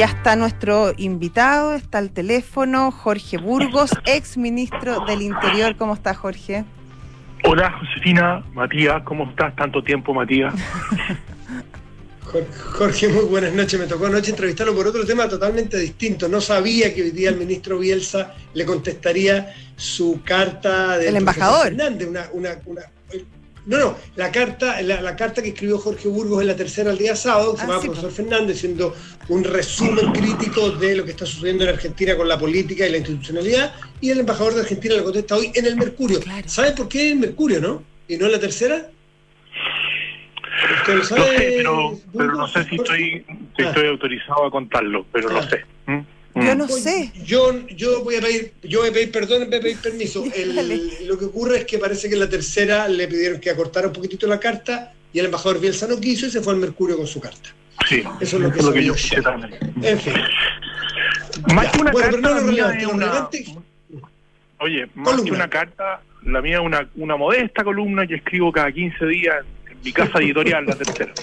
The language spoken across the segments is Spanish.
ya está nuestro invitado, está al teléfono, Jorge Burgos, ex ministro del Interior. ¿Cómo está, Jorge? Hola, Josefina, Matías, ¿cómo estás? Tanto tiempo, Matías. Jorge, muy buenas noches. Me tocó anoche entrevistarlo por otro tema totalmente distinto. No sabía que hoy día el ministro Bielsa le contestaría su carta del embajador Fernández, la carta que escribió Jorge Burgos en La Tercera el día sábado, que se llamaba Profesor Fernández, siendo un resumen crítico de lo que está sucediendo en Argentina con la política y la institucionalidad, y el embajador de Argentina le contesta hoy en El Mercurio. Claro. ¿Sabe por qué en El Mercurio, no? ¿Y no en La Tercera? ¿Usted lo sabe? No sé, pero no sé si estoy autorizado a contarlo, pero no sé. Yo no sé. Yo voy a pedir perdón, voy a pedir permiso. Lo que ocurre es que parece que en La Tercera le pidieron que acortara un poquitito la carta y el embajador Bielsa no quiso y se fue al Mercurio con su carta. Sí, eso es lo que yo quise también. En fin. Más que una carta, pero no lo relevante. Oye, más que una carta, la mía es una modesta columna que escribo cada 15 días en mi casa editorial, La Tercera.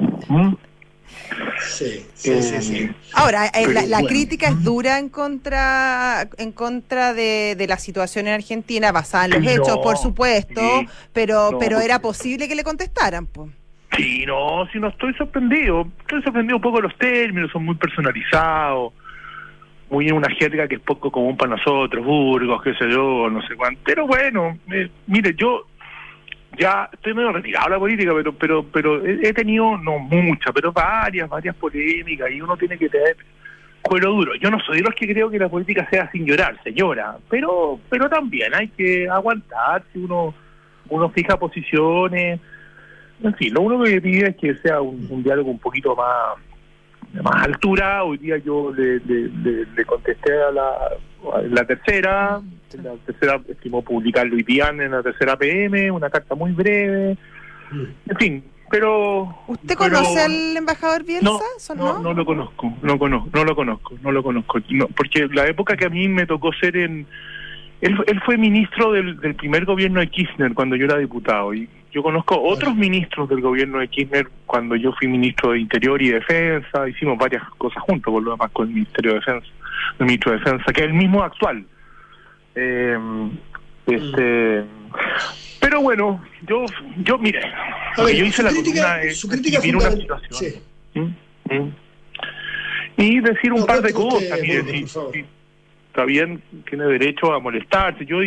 Sí. Ahora, la crítica es dura en contra de la situación en Argentina, basada en los hechos, por supuesto, pero era posible que le contestaran, pues. Sí, no estoy sorprendido. Estoy sorprendido un poco de los términos, son muy personalizados, muy en una jerga que es poco común para nosotros, Burgos, qué sé yo, no sé cuánto. Pero bueno, mire, yo ya estoy medio retirado de la política, pero he tenido, no muchas, pero varias polémicas, y uno tiene que tener cuero duro. Yo no soy de los que creo que la política sea sin llorar, señora, pero también hay que aguantar si uno fija posiciones. En fin, lo único que pide es que sea un diálogo un poquito más altura. Hoy día yo le contesté a la Tercera. La Tercera estimó publicarlo hoy día en La Tercera PM, una carta muy breve. En fin, pero... ¿Usted conoce al embajador Bielsa? No lo conozco. No, porque la época que a mí me tocó ser Él fue ministro del primer gobierno de Kirchner cuando yo era diputado, y yo conozco otros ministros del gobierno de Kirchner cuando yo fui ministro de Interior y Defensa. Hicimos varias cosas juntos, por lo demás, con el Ministerio de Defensa, el ministro de Defensa, que es el mismo actual. Pero bueno, yo mire, yo hice la columna de una situación. Sí. Y decir un par de cosas, mire, está bien, tiene derecho a molestarse. Yo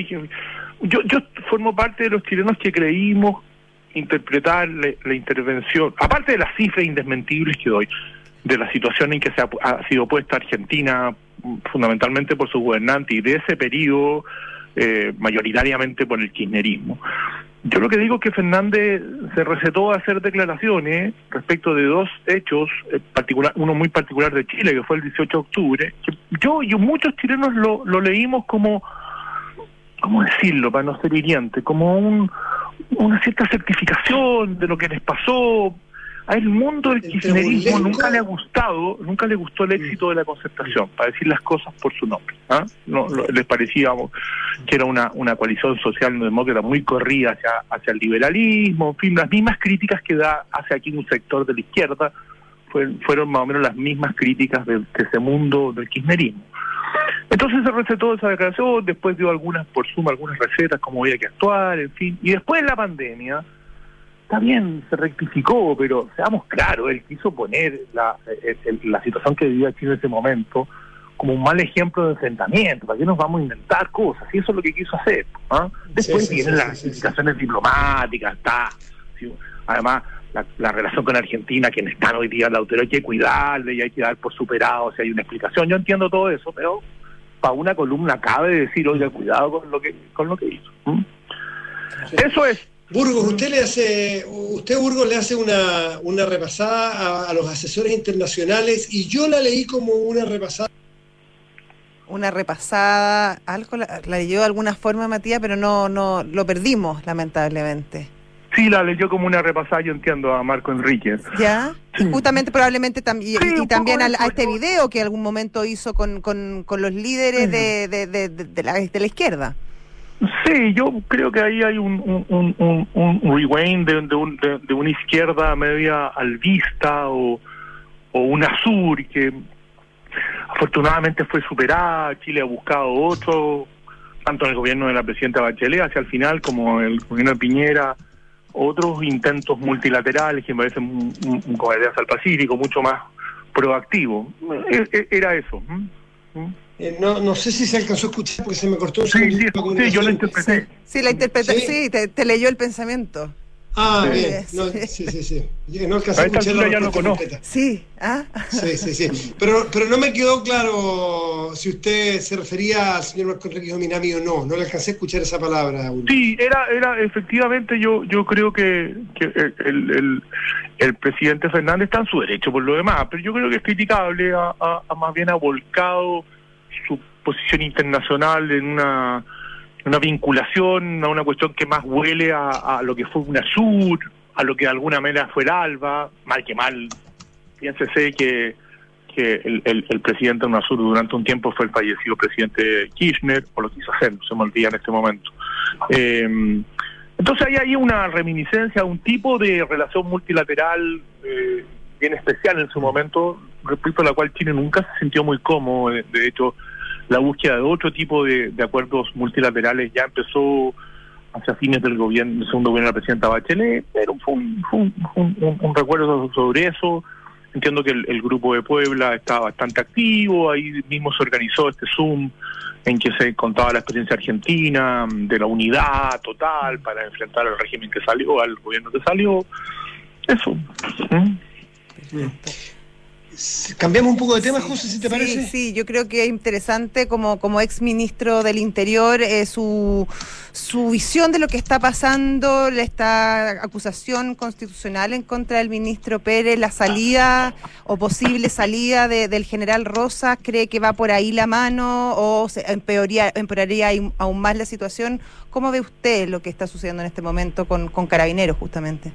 formo parte de los chilenos que creímos interpretar la intervención, aparte de las cifras indesmentibles que doy, de la situación en que ha sido puesta Argentina, fundamentalmente por su gobernante, y de ese periodo mayoritariamente por el kirchnerismo. Yo lo que digo es que Fernández se recetó a hacer declaraciones respecto de dos hechos, uno muy particular de Chile, que fue el 18 de octubre, que yo y muchos chilenos lo leímos como, ¿cómo decirlo para no ser hiriente? Como una cierta certificación de lo que les pasó. A el mundo del kirchnerismo nunca le gustó el éxito de la Concertación, para decir las cosas por su nombre. Les parecía que era una coalición socialdemócrata muy corrida hacia el liberalismo, en fin, las mismas críticas que hace aquí un sector de la izquierda fueron más o menos las mismas críticas de ese mundo del kirchnerismo. Entonces se recetó esa declaración, después dio algunas recetas, cómo había que actuar, en fin, y después de la pandemia, está bien, se rectificó, pero seamos claros, él quiso poner la situación que vivía Chile en ese momento como un mal ejemplo de enfrentamiento. ¿Para qué nos vamos a inventar cosas? Y eso es lo que quiso hacer. Después vienen las indicaciones diplomáticas, además la relación con Argentina, quienes están hoy día en la autoridad, hay que cuidarle y hay que dar por superado si hay una explicación. Yo entiendo todo eso, pero para una columna cabe decir, oiga, cuidado con lo que hizo. Eso es. Burgos, Burgos le hace una repasada a los asesores internacionales, y yo la leí como una repasada. Una repasada, algo la leyó de alguna forma, Matías, pero no lo perdimos, lamentablemente. Sí, la leyó como una repasada, yo entiendo, a Marco Enríquez. Ya, justamente probablemente también, y también a este video que en algún momento hizo con los líderes de la izquierda. Sí, yo creo que ahí hay un rewind de una izquierda media albista o una sur que afortunadamente fue superada. Chile ha buscado otro, tanto en el gobierno de la presidenta Bachelet hacia el final como en el gobierno de Piñera, otros intentos multilaterales que me parecen como ideas al Pacífico, mucho más proactivo. Era eso. No sé si se alcanzó a escuchar porque se me cortó. Sí, yo lo interpreté. Sí, la interpreté, sí, te leyó el pensamiento. Ah, bien. No, sí. No alcancé a escuchar la ya lo conozco. Sí, Sí. Pero no me quedó claro si usted se refería al señor Marco Enrique Minami o no. No le alcancé a escuchar esa palabra. Sí, era efectivamente, yo creo que el presidente Fernández está en su derecho por lo demás, pero yo creo que es criticable, más bien ha volcado su posición internacional en una vinculación, a una cuestión que más huele a lo que fue UNASUR, a lo que de alguna manera fue el ALBA, mal que mal. Piénsese que el presidente de UNASUR durante un tiempo fue el fallecido presidente Kirchner, o lo quiso hacer, no se me olvida en este momento. Entonces hay ahí una reminiscencia, un tipo de relación multilateral bien especial en su momento, respecto a la cual Chile nunca se sintió muy cómodo. De hecho, la búsqueda de otro tipo de acuerdos multilaterales ya empezó hacia fines del segundo gobierno de la presidenta Bachelet, pero fue un recuerdo sobre eso. Entiendo que el Grupo de Puebla está bastante activo, ahí mismo se organizó este Zoom en que se contaba la experiencia argentina, de la unidad total para enfrentar al régimen que salió, al gobierno que salió. Eso. Cambiamos un poco de tema, José, si te parece. Sí, yo creo que es interesante como ex ministro del Interior su visión de lo que está pasando, esta acusación constitucional en contra del ministro Pérez, la salida o posible salida del general Rosas. ¿Cree que va por ahí la mano o se empeoraría aún más la situación? ¿Cómo ve usted lo que está sucediendo en este momento con Carabineros, justamente?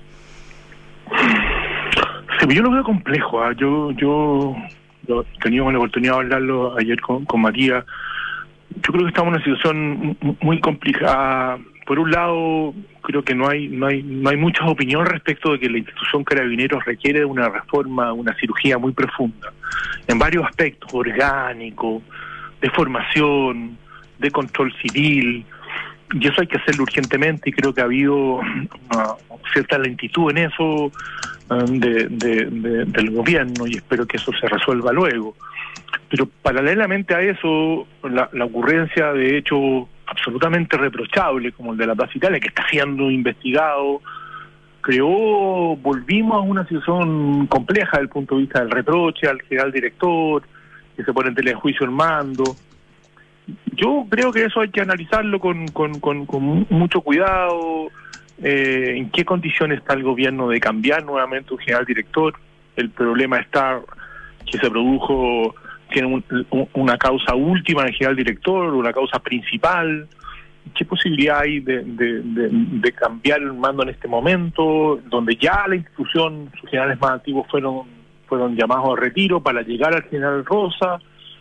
Yo lo veo complejo. Yo tenía la oportunidad de hablarlo ayer con Matías. Yo creo que estamos en una situación muy complicada. Por un lado, creo que no hay mucha opinión respecto de que la institución Carabineros requiere de una reforma, una cirugía muy profunda, en varios aspectos: orgánico, de formación, de control civil, y eso hay que hacerlo urgentemente, y creo que ha habido una cierta lentitud en eso del gobierno, y espero que eso se resuelva luego. Pero paralelamente a eso, la ocurrencia de hechos absolutamente reprochables, como el de la Plaza Italia, que está siendo investigado, volvimos a una situación compleja desde el punto de vista del reproche al general director, que se pone en telejuicio el mando. Yo creo que eso hay que analizarlo con mucho cuidado. ¿En qué condiciones está el gobierno de cambiar nuevamente un general director? El problema está que se produjo, tiene una causa última en el general director, una causa principal. ¿Qué posibilidad hay de cambiar el mando en este momento, donde ya la institución, sus generales más antiguos fueron llamados a retiro para llegar al general Rosa?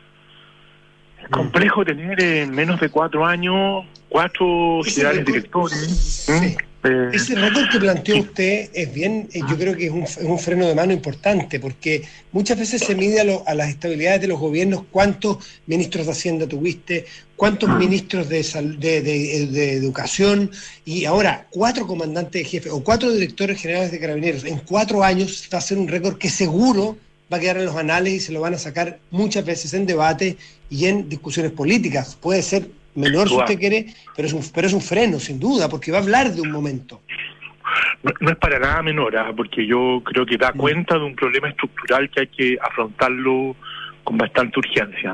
Es complejo tener en menos de 4 años 4 generales directores. Sí. Ese récord que planteó usted es bien, yo creo que es un freno de mano importante, porque muchas veces se mide a las estabilidades de los gobiernos cuántos ministros de Hacienda tuviste, cuántos ministros de Educación, y ahora 4 comandantes de jefe o 4 directores generales de Carabineros en 4 años va a ser un récord que seguro va a quedar en los anales y se lo van a sacar muchas veces en debate y en discusiones políticas. Puede ser menor si usted quiere, pero es un freno, sin duda, porque va a hablar de un momento. No es para nada menor, porque yo creo que da cuenta de un problema estructural que hay que afrontarlo con bastante urgencia.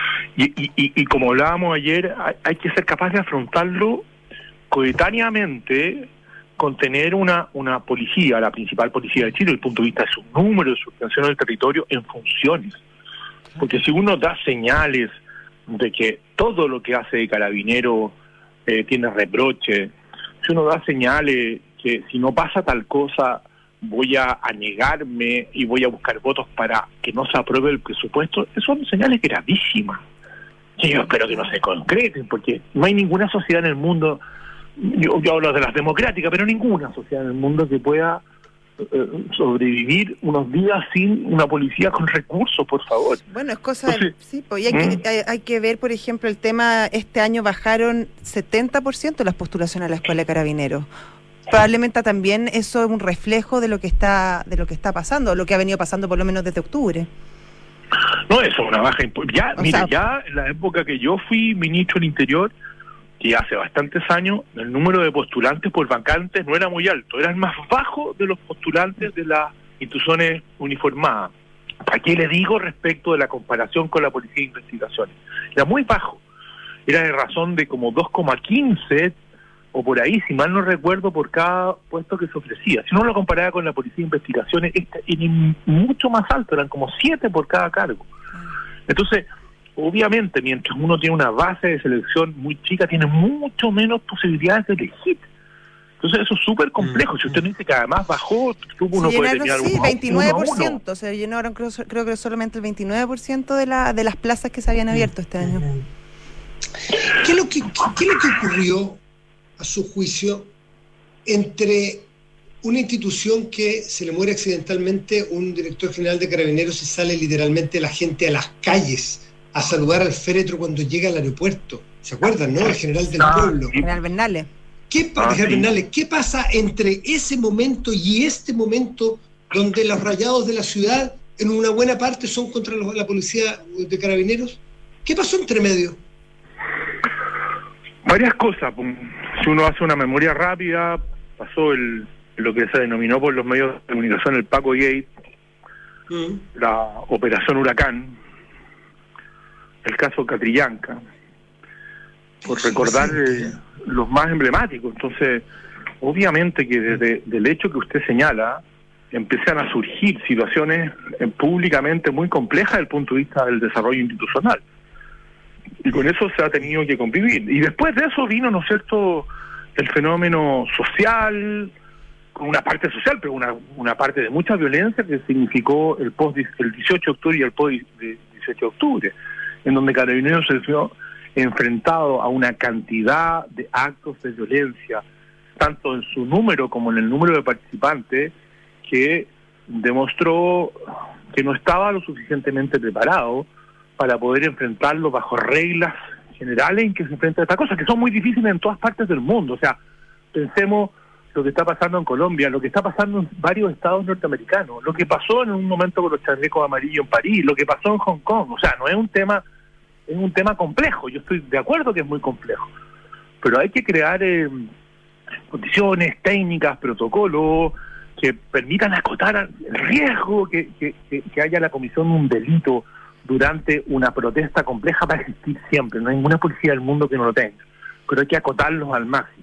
Y como hablábamos ayer, hay que ser capaz de afrontarlo coetáneamente con tener una policía, la principal policía de Chile, desde el punto de vista de su número, de su extensión del territorio, en funciones. Porque si uno da señales de que todo lo que hace de carabinero tiene reproche, si uno da señales que si no pasa tal cosa voy a negarme y voy a buscar votos para que no se apruebe el presupuesto, son señales gravísimas, que yo espero que no se concreten, porque no hay ninguna sociedad en el mundo, yo hablo de las democráticas, pero ninguna sociedad en el mundo que pueda sobrevivir unos días sin una policía con recursos, por favor. Bueno, es cosa sí, pues, hay que ver, por ejemplo, el tema, este año bajaron 70% las postulaciones a la Escuela de Carabineros. Probablemente también eso es un reflejo de lo que está pasando, lo que ha venido pasando por lo menos desde octubre. No, eso es una baja ya en la época que yo fui ministro del Interior, que hace bastantes años, el número de postulantes por vacantes no era muy alto, era el más bajo de los postulantes de las instituciones uniformadas. ¿Para qué le digo respecto de la comparación con la Policía de Investigaciones? Era muy bajo, era de razón de como 2,15 o por ahí, si mal no recuerdo, por cada puesto que se ofrecía. Si uno lo comparaba con la Policía de Investigaciones, era mucho más alto, eran como 7 por cada cargo. Entonces, obviamente, mientras uno tiene una base de selección muy chica, tiene mucho menos posibilidades de elegir. Entonces, eso es súper complejo. Si usted me dice que además bajó, uno puede tener algo. Sí, 29%, se llenaron, creo que solamente el 29% de las plazas que se habían abierto este año. ¿Qué es lo que ocurrió, a su juicio, entre una institución que se le muere accidentalmente un director general de Carabineros y sale literalmente la gente a las calles a saludar al féretro cuando llega al aeropuerto? ¿Se acuerdan, no? El general del pueblo. General Bernales. ¿Qué pasa entre ese momento y este momento donde los rayados de la ciudad en una buena parte son contra la policía de Carabineros? ¿Qué pasó entre medio? Varias cosas. Si uno hace una memoria rápida, pasó lo que se denominó por los medios de comunicación el Paco Gate, la Operación Huracán, el caso Catrillanca, por recordar los más emblemáticos. Entonces, obviamente que desde el hecho que usted señala, empiezan a surgir situaciones públicamente muy complejas desde el punto de vista del desarrollo institucional. Y con eso se ha tenido que convivir. Y después de eso vino, ¿no es cierto?, el fenómeno social, con una parte social, pero una parte de mucha violencia que significó el 18 de octubre y el post 18 de octubre, en donde Carabineros se vio enfrentado a una cantidad de actos de violencia, tanto en su número como en el número de participantes, que demostró que no estaba lo suficientemente preparado para poder enfrentarlo bajo reglas generales en que se enfrenta a estas cosas, que son muy difíciles en todas partes del mundo. O sea, pensemos lo que está pasando en Colombia, lo que está pasando en varios estados norteamericanos, lo que pasó en un momento con los chalecos amarillos en París, lo que pasó en Hong Kong. O sea, no es un tema complejo. Yo estoy de acuerdo que es muy complejo, pero hay que crear condiciones, técnicas, protocolos que permitan acotar el riesgo que haya la comisión de un delito durante una protesta compleja. Va a existir siempre, no hay ninguna policía del mundo que no lo tenga, pero hay que acotarlos al máximo.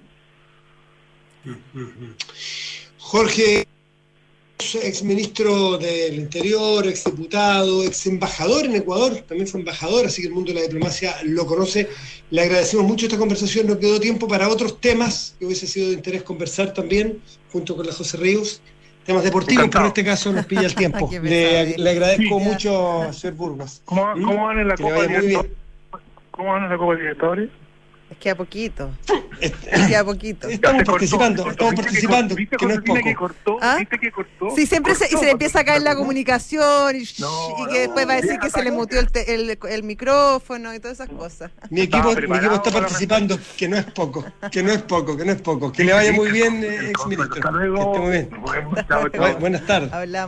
Jorge, exministro del Interior, exdiputado, exembajador en Ecuador, también fue embajador, así que el mundo de la diplomacia lo conoce. Le agradecemos mucho esta conversación, nos quedó tiempo para otros temas que hubiese sido de interés conversar también, junto con la José Ríos, temas deportivos, pero en este caso nos pilla el tiempo. Le agradezco mucho, señor Burgos. ¿Cómo van en la Copa Libertadores? ¿Cómo van en la Copa Libertadores? Es que a poquito. Estamos participando, que no es poco. ¿Viste que cortó? Sí, siempre se le empieza a caer la comunicación y que después va a decir que se le muteó el micrófono y todas esas cosas. Mi equipo está participando, que no es poco. Que le vaya muy bien, exministro. Que esté muy bien. Buenas tardes.